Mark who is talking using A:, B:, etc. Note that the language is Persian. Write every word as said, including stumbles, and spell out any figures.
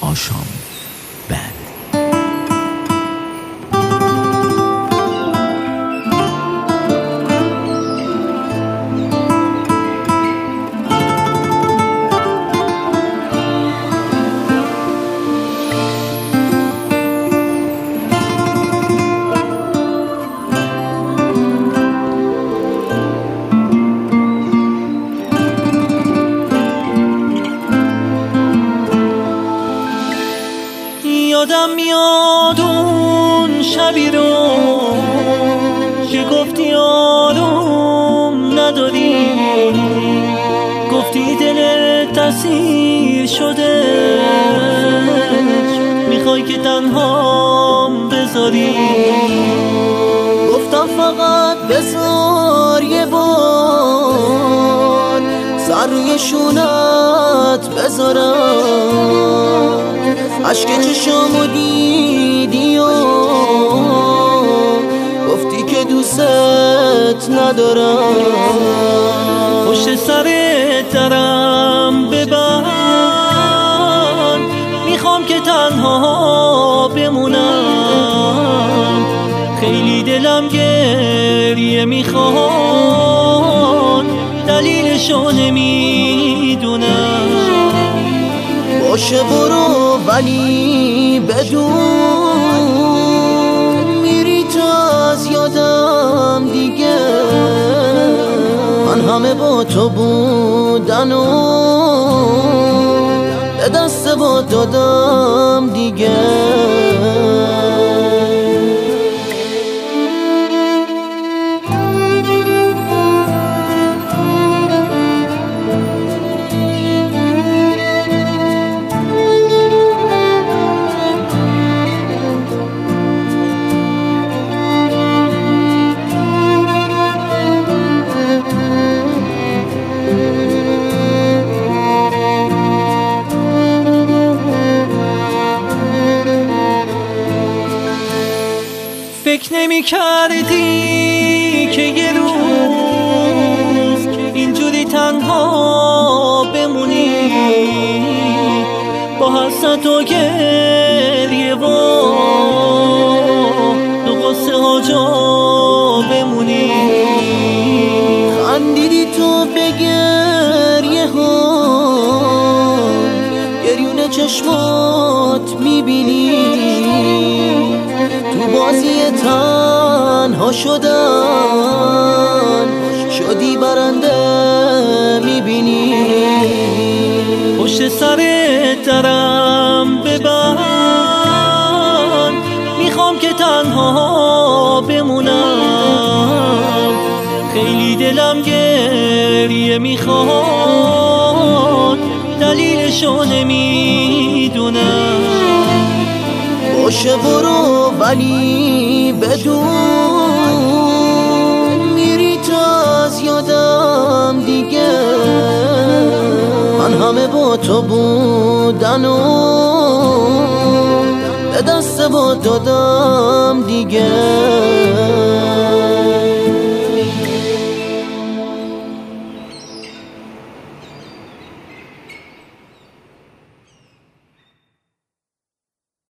A: آشام بند.
B: یادم میاد اون شبی رو که گفتی آروم نداری، گفتی دلت اسیر شده میخوای که تنهام بذاری.
C: گفتم فقط بذار یه بار سر روی شونت بذارم، عشق چشامو دیدی و گفتی که دوست ندارم.
B: پشت سرت درم ببند، میخوام که تنها بمونم، خیلی دلم گریه میخواد دلیلشو نمیدونم.
C: باشه برو ولی بدون میری تو از یادم دیگه، من همه با تو بودن و به دست با دادم دیگه.
B: فکر نمی کردی که یه روز اینجوری تنها بمونی، با حسرت و گریه و دو قصه ها جا بمونی.
C: خندیدی تو به گریه ها، گریون چشمات میبینی، تو بازی تنها شدن شدی برنده میبینی.
B: پشت سرت درم ببند، میخوام که تنها بمونم، خیلی دلم گریه میخواد دلیلشو نمیدونم.
C: باشه برو ولی بدون میری تو از یادم دیگه، من همه با تو بودن و به دست با دادم دیگه.